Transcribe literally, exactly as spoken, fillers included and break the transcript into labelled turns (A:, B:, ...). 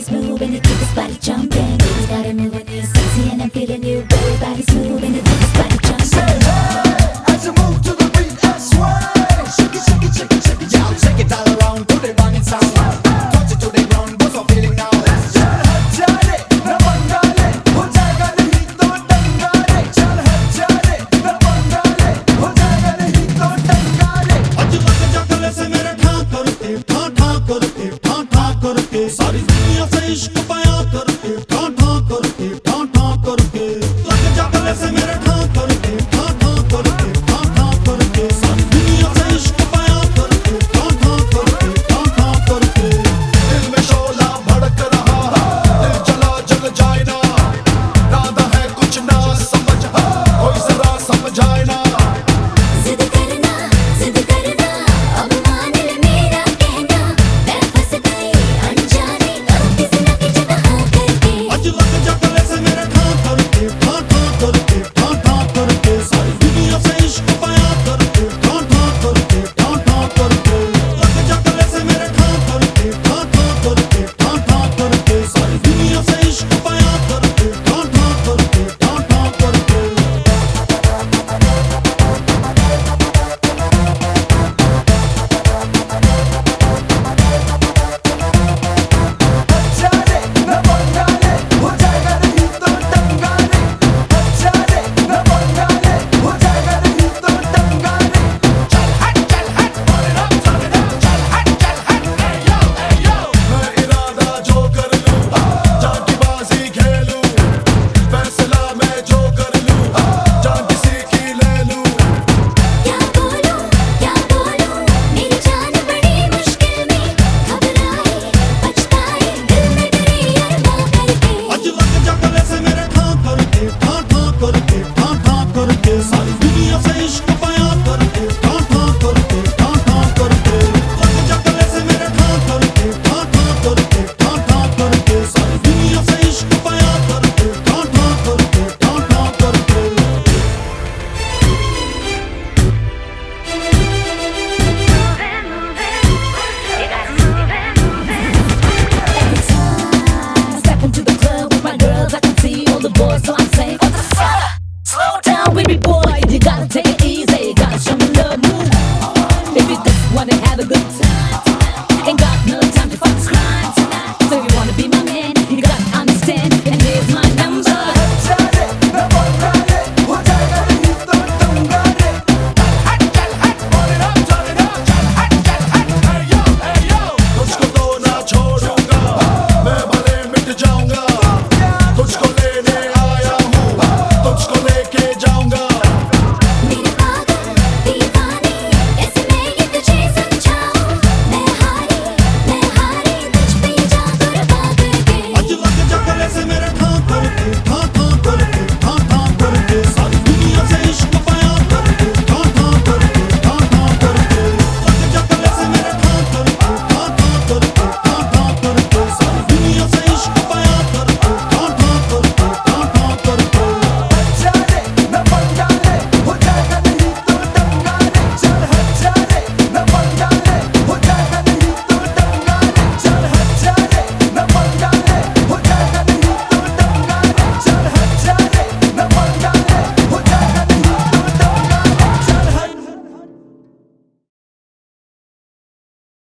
A: Everybody's moving to keep this body jumping. Baby's got it moving, you sexy and I'm feeling you. Everybody's moving to keep this body jumping.
B: Say hey as you move to the beat and sway. Shake it, shake it, shake it, shake it, yeah. Shake it all around to the banging sound. Touch it to the ground, what's I'm feeling now? चल हट जा रे, ना पंगा ले, हो जाएगा नहीं तो दंगा रे. चल हट जा रे, ना पंगा ले, हो जाएगा नहीं तो दंगा रे.
C: ਅੱਜ ਲੱਗ ਜਾ ਗਲੇ से मेरे ठा करके ठा ठा करके ठा ठा करके सारी दुनिया से इश्क बयां करके ठा ठा करके